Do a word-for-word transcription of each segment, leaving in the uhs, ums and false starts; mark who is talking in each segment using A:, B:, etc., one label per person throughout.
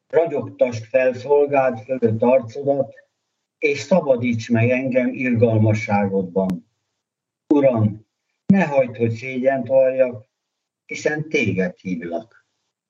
A: Ragyogtasd fel szolgád fölött arcodat, és szabadíts meg engem irgalmasságodban. Uram, ne hagyd, hogy szégyent valljak, hiszen téged hívlak.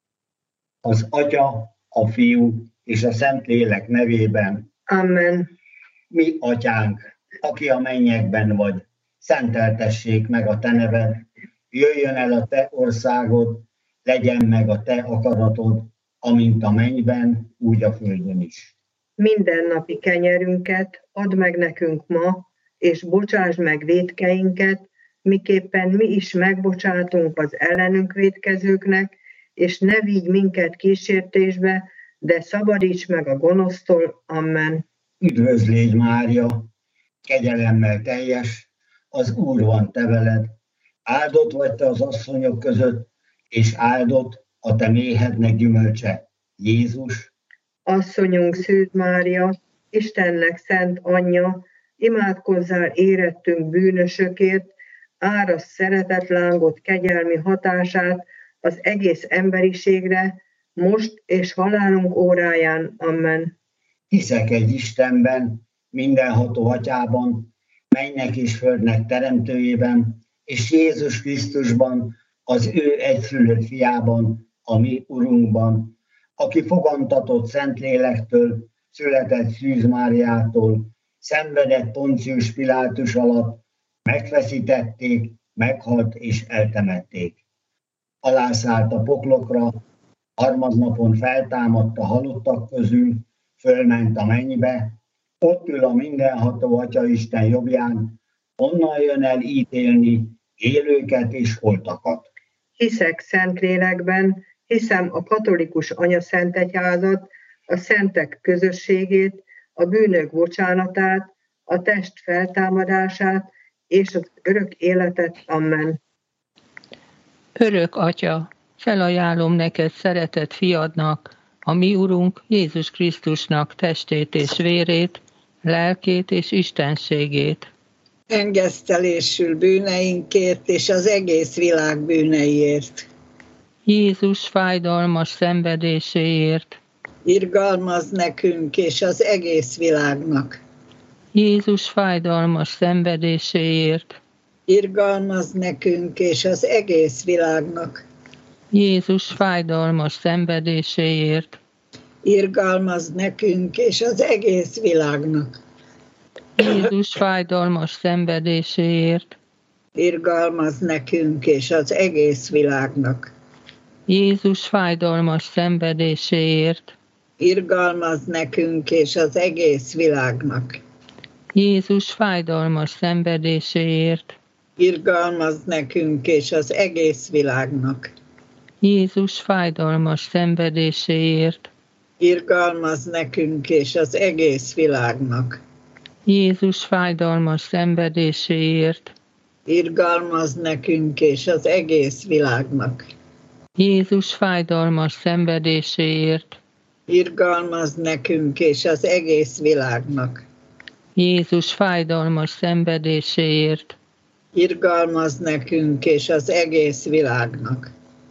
A: Az Atya, a Fiú és a Szentlélek nevében.
B: Amen.
A: Mi, Atyánk, aki a mennyekben vagy, szenteltessék meg a te neved, jöjjön el a te országod, legyen meg a te akaratod, amint a mennyben, úgy a földön is.
B: Mindennapi kenyerünket add meg nekünk ma, és bocsáss meg vétkeinket, miképpen mi is megbocsátunk az ellenünk vétkezőknek, és ne vigy minket kísértésbe, de szabadíts meg a gonosztól. Amen.
A: Üdvözl légy, Mária, kegyelemmel teljes, az Úr van te veled, áldott vagy te az asszonyok között, és áldott a te méhednek gyümölcse, Jézus.
B: Asszonyunk Szűz Mária, Istennek szent anyja, imádkozzál érettünk bűnösökért, árasd szeretetlángot, kegyelmi hatását az egész emberiségre, most és halálunk óráján. Amen.
A: Hiszek egy Istenben, mindenható Atyában, mennynek és földnek teremtőjében, és Jézus Krisztusban, az ő egyszülött fiában, a mi Urunkban, aki fogantatott Szentlélektől, született Szűz Máriától, szenvedett Poncius Pilátus alatt, megfeszítették, meghalt és eltemették. Alászállt a poklokra, harmadnapon feltámadt a halottak közül, fölment a mennybe, ott ül a mindenható Atyaisten jobbján, onnan jön el ítélni élőket és holtakat.
B: Hiszek Szentlélekben, hiszem a katolikus anyaszentegyházat, a szentek közösségét, a bűnök bocsánatát, a test feltámadását és az örök életet. Amen.
C: Örök Atya, felajánlom neked szeretett fiadnak, a mi Urunk Jézus Krisztusnak testét és vérét, lelkét és istenségét.
D: Engesztelésül bűneinkért és az egész világ bűneiért.
C: Jézus fájdalmas szenvedéséért.
D: Irgalmazz nekünk és az egész világnak.
C: Jézus fájdalmas szenvedéséért.
D: Irgalmazz nekünk és az egész világnak.
C: Jézus fájdalmas szenvedéséért.
D: Irgalmazz nekünk és az egész világnak.
C: Jézus fájdalmas szenvedéséért.
D: Irgalmazz nekünk és az egész világnak.
C: Jézus fájdalmas szenvedéséért.
D: Irgalmazz nekünk és az egész világnak.
C: Jézus fájdalmas szenvedéséért.
D: Irgalmazz nekünk és az egész világnak.
C: Jézus fájdalmas szenvedéséért.
D: Irgalmazz nekünk és az egész világnak.
C: Jézus fájdalmas szenvedéséért.
D: Irgalmazz nekünk és az egész világnak.
C: Jézus fájdalmas szenvedéséért.
D: Irgalmazz nekünk és az egész világnak.
C: Jézus fájdalmas szenvedéséért.
D: Irgalmazz nekünk és az egész világnak.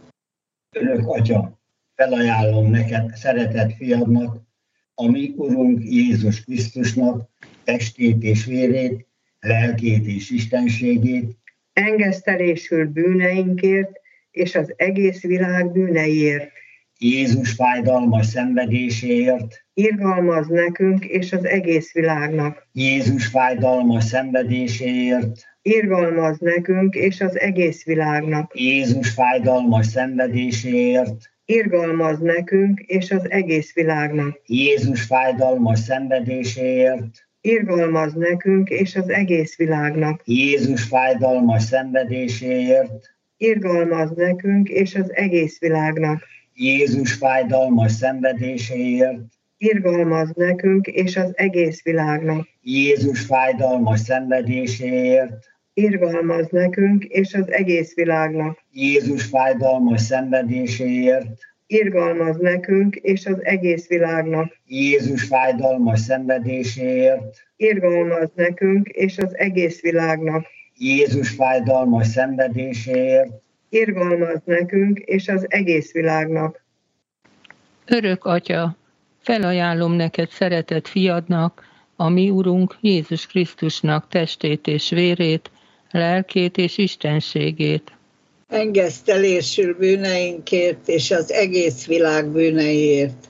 A: Örök Atya, felajánlom neked szeretett fiadnak, a mi Urunk Jézus Krisztusnak testét és vérét, lelkét és istenségét,
B: engesztelésül bűneinkért és az egész világ bűneiért.
A: Jézus fájdalmas szenvedéséért,
B: irgalmazz nekünk és az egész világnak.
A: Jézus fájdalmas szenvedéséért,
B: irgalmazz nekünk és az egész világnak.
A: Jézus fájdalmas szenvedéséért,
B: irgalmazz nekünk és az egész világnak.
A: Jézus fájdalmas szenvedéséért,
B: irgalmazz nekünk és az egész világnak.
A: Jézus fájdalmas szenvedéséért,
B: irgalmazz nekünk és az egész világnak.
A: Jézus fájdalmas szenvedéséért,
B: irgalmazz nekünk és az egész világnak.
A: Jézus fájdalmas szenvedéséért,
B: irgalmazz nekünk és az egész világnak.
A: Jézus fájdalmas szenvedéséért,
B: irgalmazz nekünk és az egész világnak.
A: Jézus fájdalmas szenvedéséért,
B: irgalmazz nekünk és az egész világnak.
A: Jézus fájdalmas szenvedéséért,
B: irgalmazz nekünk és az egész világnak.
C: Örök Atya, felajánlom neked szeretett fiadnak, a mi Urunk Jézus Krisztusnak testét és vérét, lelkét és istenségét.
D: Engesztelésül bűneinkért és az egész világ bűneiért.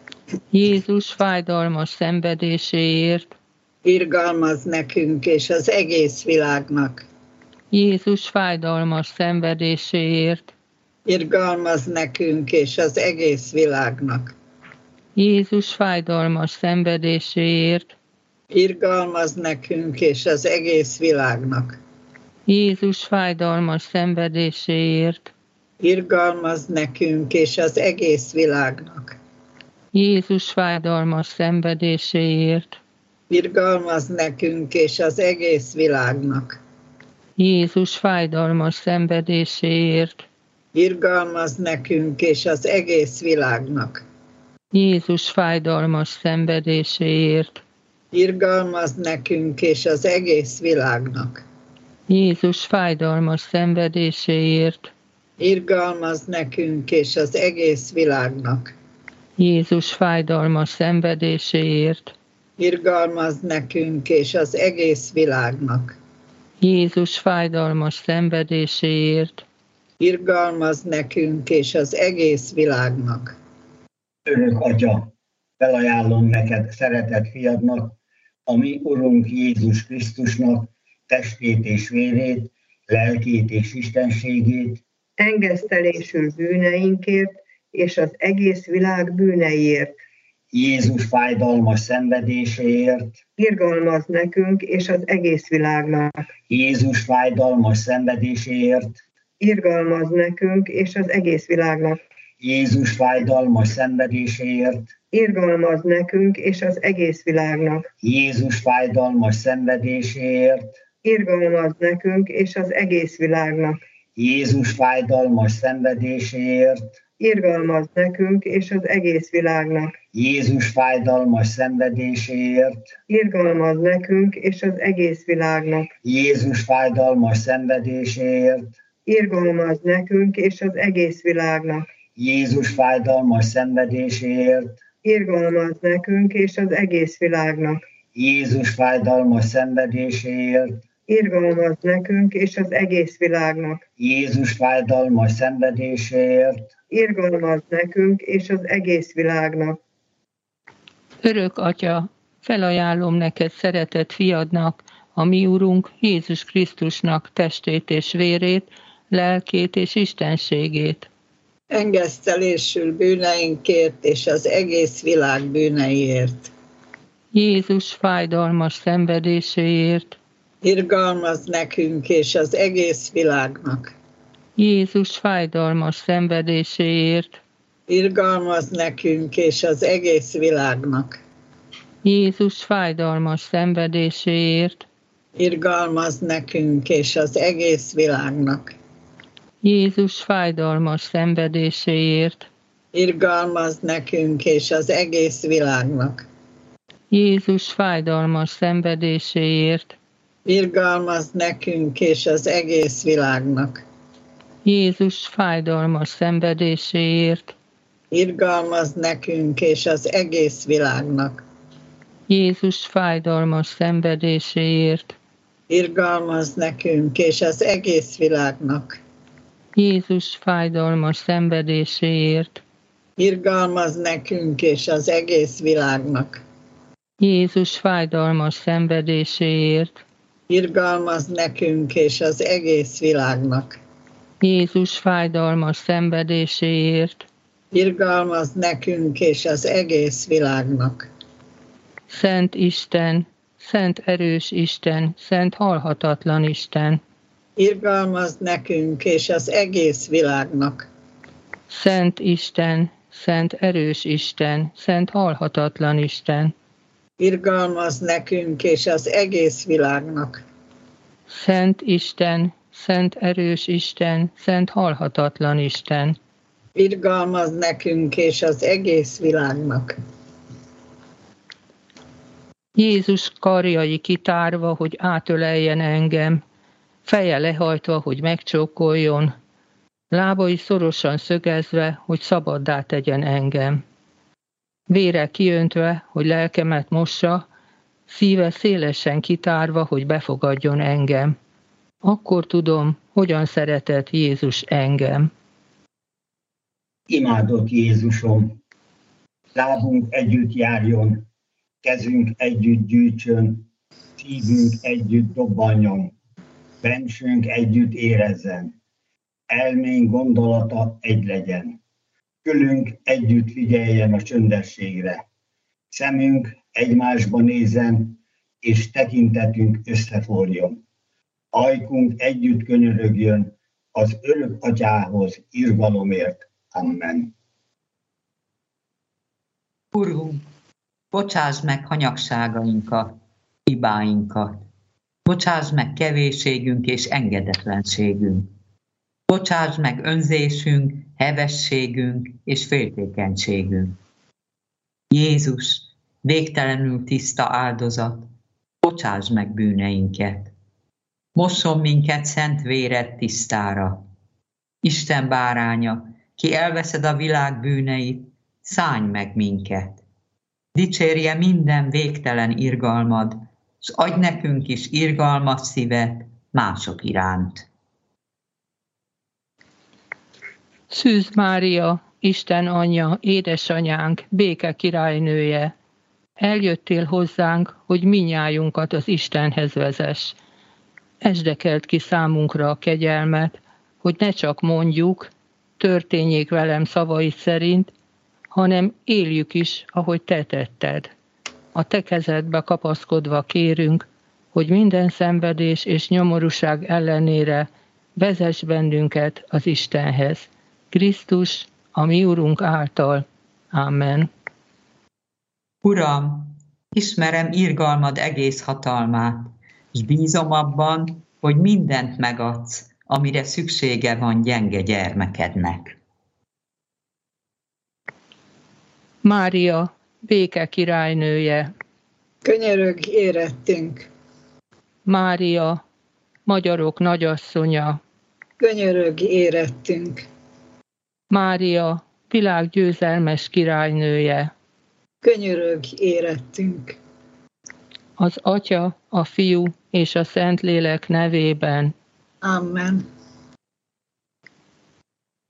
C: Jézus fájdalmas szenvedéséért.
D: Irgalmaz nekünk és az egész világnak.
C: Jézus fájdalmas szenvedéséért.
D: Irgalmaz nekünk és az egész világnak.
C: Jézus fájdalmas szenvedéséért.
D: Irgalmaz nekünk és az egész világnak.
C: Jézus fájdalmas szenvedéséért.
D: Irgalmaz nekünk és az egész világnak.
C: Jézus fájdalmas szenvedéséért.
D: Irgalmaz nekünk és az egész világnak.
C: Jézus fájdalmas szenvedéséért.
D: Irgalmaz nekünk és az egész világnak.
C: Jézus fájdalmas szenvedéséért.
D: Irgalmaz nekünk és az egész világnak.
C: Jézus fájdalmas szenvedéséért.
D: Irgalmaz nekünk és az egész világnak.
C: Jézus fájdalmas szenvedéséért.
D: Irgalmaz nekünk és az egész világnak.
C: Jézus fájdalmas szenvedéséért.
D: Irgalmaz nekünk és az egész világnak.
A: Örök Atya, felajánlom neked szeretett fiadnak, a mi Urunk Jézus Krisztusnak testét és vérét, lelkét és istenségét,
B: engesztelésül bűneinkért és az egész világ bűneiért.
A: Jézus fájdalmas szenvedéséért,
B: Irgalmaz nekünk és az egész világnak.
A: Jézus fájdalmas szenvedéséért,
B: Irgalmaz nekünk és az egész világnak.
A: Jézus fájdalmas szenvedéséért,
B: Irgalmaz nekünk és az egész világnak.
A: Jézus fájdalmas szenvedéséért,
B: Irgalmaz nekünk és az egész világnak.
A: Jézus fájdalmas szenvedéséért,
B: Irgalmaz nekünk és az egész világnak.
A: Jézus fájdalmas szenvedéséért,
B: Irgalmaz nekünk és az egész világnak.
A: Jézus fájdalmas szenvedéséért,
B: Irgalmaz nekünk és az egész világnak.
A: Jézus fájdalmas szenvedéséért,
B: Irgalmaz nekünk és az egész világnak.
A: Jézus fájdalmas szenvedéséért,
B: Irgalmaz nekünk és az egész világnak.
A: Jézus fájdalmas szenvedéséért,
B: Irgalmaz nekünk és az egész világnak.
C: Örök Atya, felajánlom neked szeretett fiadnak, a mi Urunk Jézus Krisztusnak testét és vérét, lelkét és istenségét.
D: Engesztelésül bűneinkért és az egész világ bűneiért.
C: Jézus fájdalmas szenvedéséért.
D: Irgalmaz nekünk és az egész világnak.
C: Jézus fájdalmas szenvedéséért.
D: Irgalmaz nekünk és az egész világnak.
C: Jézus fájdalmas szenvedéséért.
D: Irgalmaz nekünk és az egész világnak.
C: Jézus fájdalmas szenvedéséért.
D: Irgalmaz nekünk és az egész világnak.
C: Jézus fájdalmas szenvedéséért.
D: Irgalmaz nekünk és az egész világnak.
C: Jézus fájdalmas szenvedéséért.
D: Irgalmaz nekünk és az egész világnak.
C: Jézus fájdalmas szenvedéséért.
D: Irgalmaz nekünk és az egész világnak.
C: Jézus fájdalmas szenvedéséért.
D: Irgalmaz nekünk és az egész világnak.
C: Jézus fájdalmas szenvedéséért.
D: Irgalmaz nekünk és az egész világnak.
C: Jézus fájdalmas szenvedéséért.
D: Irgalmaz nekünk és az egész világnak.
C: Szent Isten, szent erős Isten, szent halhatatlan Isten.
D: Irgalmaz nekünk és az egész világnak.
C: Szent Isten, szent erős Isten, szent halhatatlan Isten.
D: Irgalmaz nekünk és az egész világnak.
C: Szent Isten, szent erős Isten, szent halhatatlan Isten.
D: Irgalmaz nekünk és az egész világnak.
C: Jézus karjai kitárva, hogy átöleljen engem, feje lehajtva, hogy megcsókoljon, lábai szorosan szögezve, hogy szabaddá tegyen engem. Vére kiöntve, hogy lelkemet mossa, szíve szélesen kitárva, hogy befogadjon engem. Akkor tudom, hogyan szeretett Jézus engem.
A: Imádott Jézusom, lábunk együtt járjon, kezünk együtt gyűjtsön, szívünk együtt dobbanjon, bensőnk együtt érezzen, elménk gondolata egy legyen, fülünk együtt figyeljen a csöndességre, szemünk egymásba nézzen, és tekintetünk összeforjon, ajkunk együtt könyörögjön az örök atyához irgalomért. Amen.
E: Urunk, bocsáss meg hanyagságainkat, hibáinkat. Bocsáss meg kevésségünk és engedetlenségünk. Bocsáss meg önzésünk, hevességünk és féltékenységünk. Jézus, végtelenül tiszta áldozat, bocsáss meg bűneinket. Mosson minket szent véred tisztára. Isten báránya, ki elveszed a világ bűneit, szállj meg minket. Dicsérje minden végtelen irgalmad, s adj nekünk is irgalmas szívet mások iránt.
C: Szűz Mária, Isten anyja, édesanyánk, béke királynője, eljöttél hozzánk, hogy minnyájunkat az Istenhez vezess. Esdekeld ki számunkra a kegyelmet, hogy ne csak mondjuk, történjék velem szavai szerint, hanem éljük is, ahogy te tetted. A te kezedbe kapaszkodva kérünk, hogy minden szenvedés és nyomorúság ellenére vezess bennünket az Istenhez. Krisztus, a mi Urunk által. Amen.
E: Uram, ismerem irgalmad egész hatalmát, és bízom abban, hogy mindent megadsz, amire szüksége van gyenge gyermekednek.
C: Mária, béke királynője.
D: Könyörögj érettünk.
C: Mária, magyarok nagyasszonya.
D: Könyörögj érettünk.
C: Mária, világ győzelmes királynője.
D: Könyörögj érettünk.
C: Az Atya, a Fiú és a Szentlélek nevében.
D: Amen.